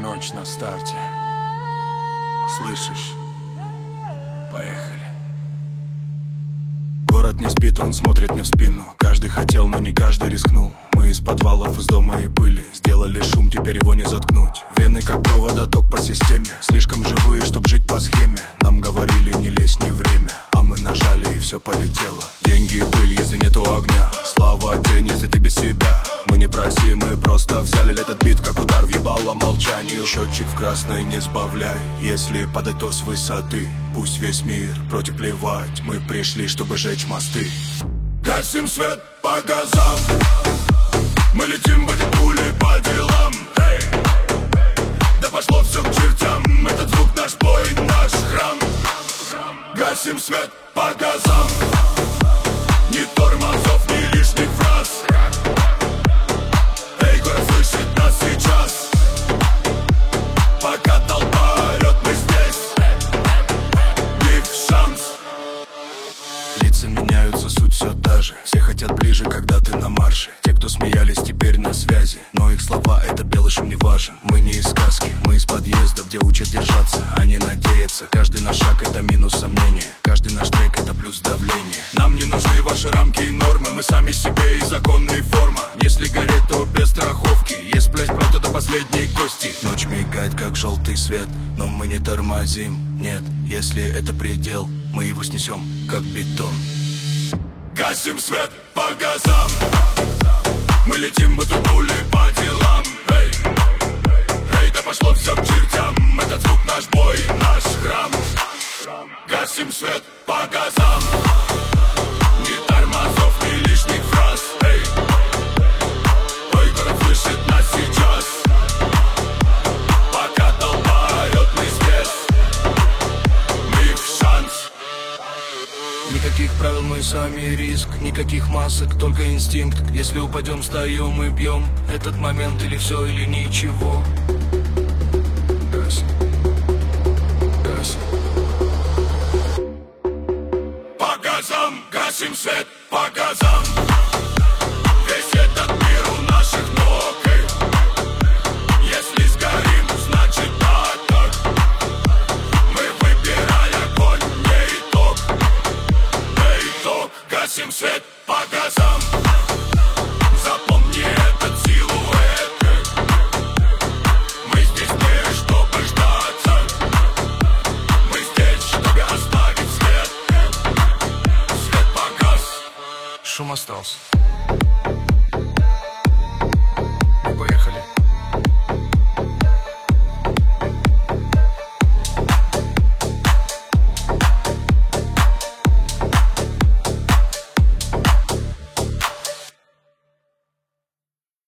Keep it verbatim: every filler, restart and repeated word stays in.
ночь на старте. Слышишь? Поехали. Город не спит, он смотрит мне в спину. Каждый хотел, но не каждый рискнул. Мы из подвалов, из дома и пыли сделали шум, теперь его не заткнуть. Вены как проводоток по системе, слишком живые, чтоб жить по схеме. Нам говорили, не лезь, не время, а мы нажали и все полетело. Деньги и пыль, если нету огня. Слава, день, если ты без себя. Мы не просим, мы просто взяли этот бит, как удар въебало молчанию. Счетчик в красный не сбавляй, если падать, то с высоты. Пусть весь мир против плевать, мы пришли, чтобы жечь мосты. Гасим свет по газам, мы летим в эти пули по делам. Эй! Да пошло все к чертям, этот звук наш бой, наш храм. Гасим свет по газам, ни тормозов, ни лишних фраз. Эй, город слышит нас сейчас, пока толпа орет, мы здесь. Give шанс. Лица меняются, суть все та же. Все хотят ближе, когда ты на марше. Те, кто смеялись, теперь на связи, но их слова — это белый шум не важен. Мы не из сказки, мы из подъезда, где учат держаться, а не надеяться. Каждый наш шаг — это минус сомнения, каждый наш трек — это плюс давление. Нам не нужны ваши рамки и нормы, мы сами себе и законная форма. Если гореть, то без страховки, есть блять правда до последней кости. Ночь мигает, как желтый свет, но мы не тормозим, нет. Если это предел, мы его снесем, как бетон. Гасим свет по газам, мы летим в эту пули по делам. Эй, эй, да пошло все к чертям, этот звук наш бой, наш храм. Гасим свет по газам, ни тормозов, ни лишних фраз. Эй, ой, город слышит нас сейчас, пока толпа орет, мы здесь. Мы в шанс. Никаких правил, мы сами риск, никаких масок, только инстинкт. Если упадем, встаем и бьем. Этот момент или все, или ничего. Гасим, гасим. По газам, гасим свет, по газам. Весь этот мир у наших ног. Эй. Если сгорим, значит так. Мы выбирали огонь, не итог. Гасим свет по газам, запомни этот силуэт. Мы здесь не чтобы ждаться, мы здесь, чтобы оставить след. Свет погас, шум остался.